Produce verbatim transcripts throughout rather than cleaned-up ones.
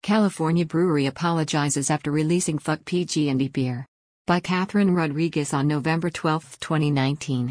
California brewery apologizes after releasing Fuck P G and E beer. By Catherine Rodriguez on November twelfth, twenty nineteen.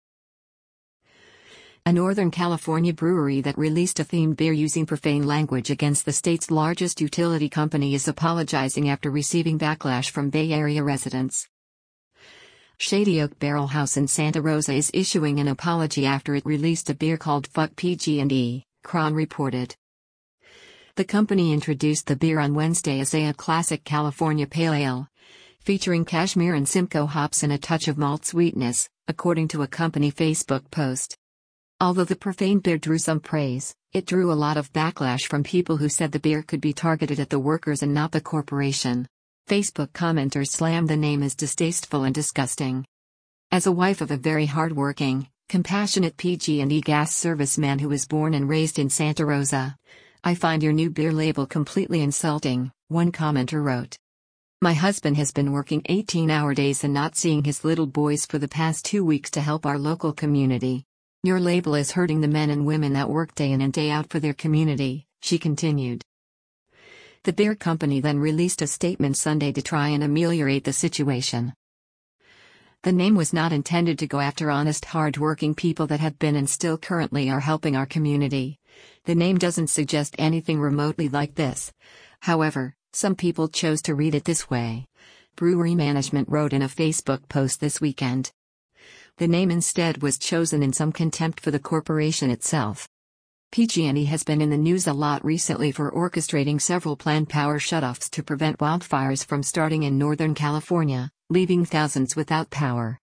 A Northern California brewery that released a themed beer using profane language against the state's largest utility company is apologizing after receiving backlash from Bay Area residents. Shady Oak Barrel House in Santa Rosa is issuing an apology after it released a beer called Fuck P G and E, Cron reported. The company introduced the beer on Wednesday as a classic California pale ale, featuring cashmere and Simcoe hops and a touch of malt sweetness, according to a company Facebook post. Although the profane beer drew some praise, it drew a lot of backlash from people who said the beer could be targeted at the workers and not the corporation. Facebook commenters slammed the name as distasteful and disgusting. As a wife of a very hard-working, compassionate P G and E gas serviceman who was born and raised in Santa Rosa, I find your new beer label completely insulting, one commenter wrote. My husband has been working eighteen-hour days and not seeing his little boys for the past two weeks to help our local community. Your label is hurting the men and women that work day in and day out for their community, she continued. The beer company then released a statement Sunday to try and ameliorate the situation. The name was not intended to go after honest, hard-working people that have been and still currently are helping our community. The name doesn't suggest anything remotely like this. However, some people chose to read it this way. Brewery management wrote in a Facebook post this weekend. The name instead was chosen in some contempt for the corporation itself. P G and E has been in the news a lot recently for orchestrating several planned power shutoffs to prevent wildfires from starting in Northern California, leaving thousands without power.